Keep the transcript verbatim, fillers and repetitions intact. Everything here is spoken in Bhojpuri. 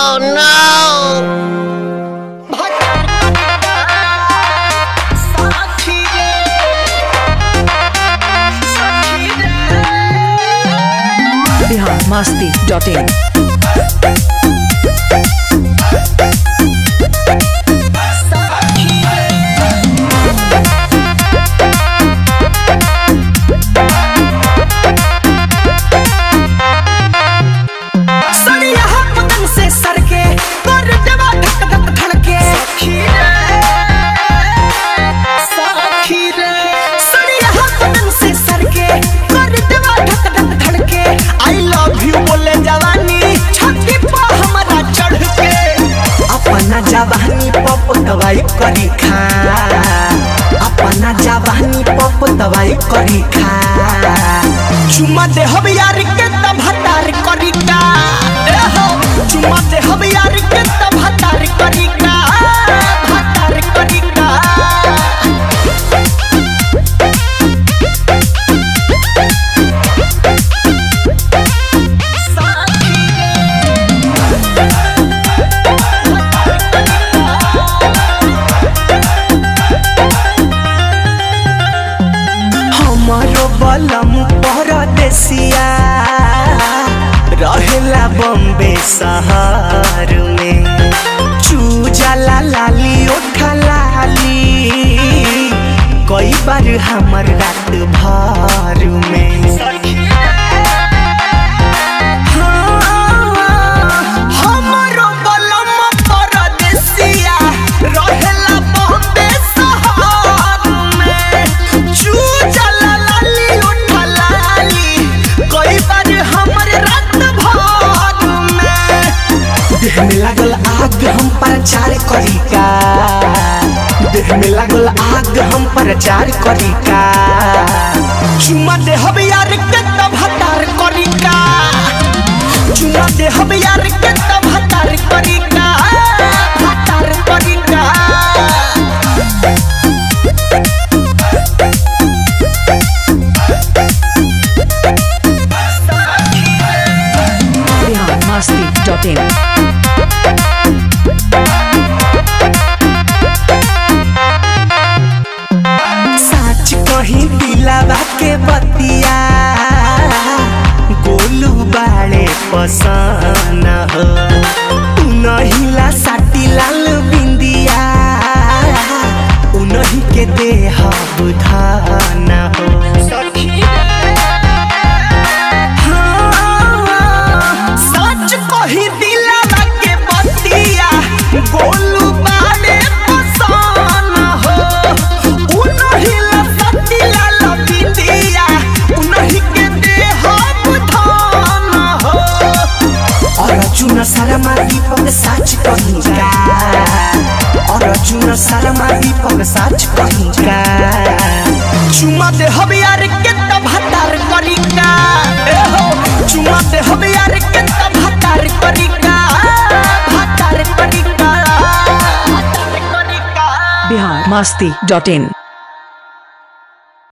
Oh no! Bihar Masti dot in. जवानी पप दवाई करी खा अपना जवानी पप दवाई करी खा चुमा दे हम यार के तब हतार करी का चुमा दे हम यार के तब हतार करी का हतार करी का बलम परदेसिया रहेला बम्बे शहर में चूजाला लाली ओठा लाली कई बार हमर रात भर में देह में लागल आग हम प्रचार करी का देह में लागल आग हम प्रचार करी का चुमा दे हम यार के तब हतार करी का चुमा दे हम यार के तब हतार करी का हतार करी का बिहार मस्ती डॉट इन। कहीं दिलावा के बतिया गोलू बाड़े पसंद हो उनहिला साटी लाल बिंदिया उनही के देह बुधान हो सच कहीं दिलावा के बतिया गोलू बाड़े पसंद हो उनहिला अर्जुन शर्मा दीपक सच कहीं का और अर्जुन शर्मा दीपक सच कहीं का चुमा दे हम यार के तब हतार करी का चुमा दे हम यार के तब हतार करी का हतार करी का बिहार मस्ती डॉट इन।